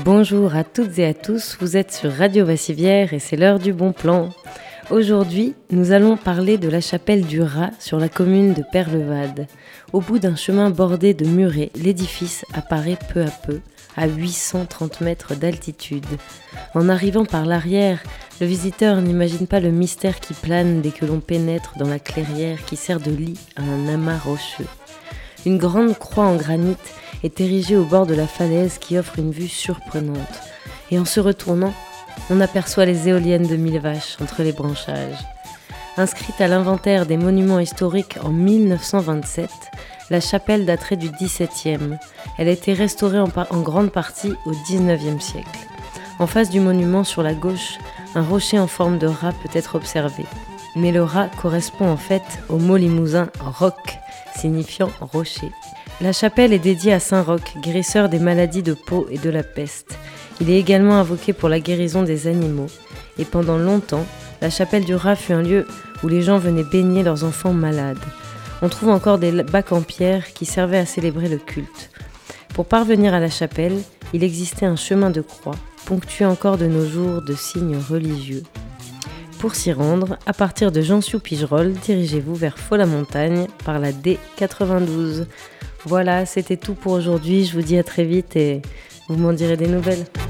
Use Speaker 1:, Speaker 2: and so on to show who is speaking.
Speaker 1: Bonjour à toutes et à tous, vous êtes sur Radio Bassivière et c'est l'heure du bon plan. Aujourd'hui, nous allons parler de la chapelle du Rat sur la commune de Perlevade. Au bout d'un chemin bordé de murets, l'édifice apparaît peu à peu, à 830 mètres d'altitude. En arrivant par l'arrière, le visiteur n'imagine pas le mystère qui plane dès que l'on pénètre dans la clairière qui sert de lit à un amas rocheux. Une grande croix en granit est érigée au bord de la falaise qui offre une vue surprenante. Et en se retournant, on aperçoit les éoliennes de Mille Vaches entre les branchages. Inscrite à l'inventaire des monuments historiques en 1927, la chapelle daterait du XVIIe. Elle a été restaurée en grande partie au XIXe siècle. En face du monument, sur la gauche, un rocher en forme de rat peut être observé. Mais le rat correspond en fait au mot limousin « roc », signifiant rocher. La chapelle est dédiée à Saint Roch, guérisseur des maladies de peau et de la peste. Il est également invoqué pour la guérison des animaux. Et pendant longtemps, la chapelle du Rat fut un lieu où les gens venaient baigner leurs enfants malades. On trouve encore des bacs en pierre qui servaient à célébrer le culte. Pour parvenir à la chapelle, il existait un chemin de croix, ponctué encore de nos jours de signes religieux. Pour s'y rendre, à partir de Jansiou-Pigerolles, dirigez-vous vers Faux-la-Montagne par la D92. Voilà, c'était tout pour aujourd'hui. Je vous dis à très vite et vous m'en direz des nouvelles.